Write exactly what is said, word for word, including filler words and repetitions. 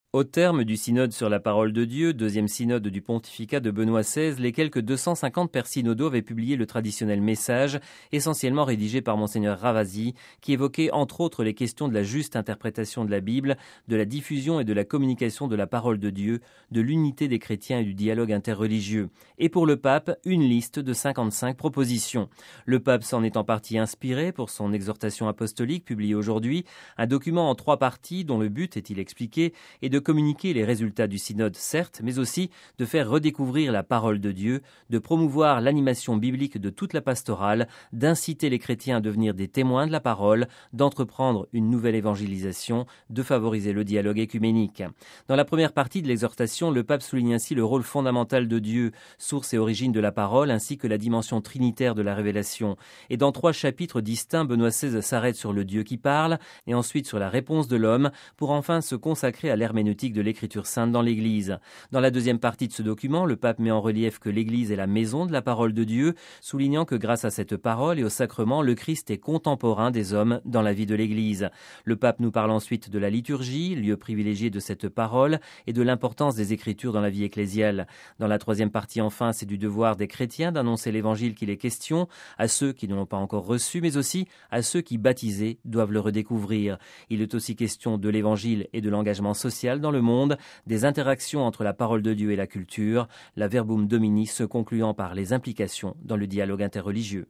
Au terme du synode sur la parole de Dieu, deuxième synode du pontificat de Benoît seize, les quelques deux cent cinquante pères synodaux avaient publié le traditionnel message, essentiellement rédigé par Monseigneur Ravasi, qui évoquait entre autres les questions de la juste interprétation de la Bible, de la diffusion et de la communication de la parole de Dieu, de l'unité des chrétiens et du dialogue interreligieux. Et pour le pape, une liste de cinquante-cinq propositions. Le pape s'en est en partie inspiré pour son exhortation apostolique publiée aujourd'hui, un document en trois parties dont le but, est-il expliqué, est de communiquer les résultats du synode, certes, mais aussi de faire redécouvrir la parole de Dieu, de promouvoir l'animation biblique de toute la pastorale, d'inciter les chrétiens à devenir des témoins de la parole, d'entreprendre une nouvelle évangélisation, de favoriser le dialogue écuménique. Dans la première partie de l'exhortation, le pape souligne ainsi le rôle fondamental de Dieu, source et origine de la parole, ainsi que la dimension trinitaire de la révélation. Et dans trois chapitres distincts, Benoît seize s'arrête sur le Dieu qui parle, et ensuite sur la réponse de l'homme, pour enfin se consacrer à l'herméneutique de l'écriture sainte dans l'Église. Dans la deuxième partie de ce document, le pape met en relief que l'Église est la maison de la parole de Dieu, soulignant que grâce à cette parole et au sacrement, le Christ est contemporain des hommes dans la vie de l'Église. Le pape nous parle ensuite de la liturgie, lieu privilégié de cette parole, et de l'importance des Écritures dans la vie ecclésiale. Dans la troisième partie, enfin, c'est du devoir des chrétiens d'annoncer l'Évangile qu'il est question, à ceux qui ne l'ont pas encore reçu, mais aussi à ceux qui, baptisés, doivent le redécouvrir. Il est aussi question de l'Évangile et de l'engagement social dans le monde, des interactions entre la parole de Dieu et la culture, la Verbum Domini se concluant par les implications dans le dialogue interreligieux.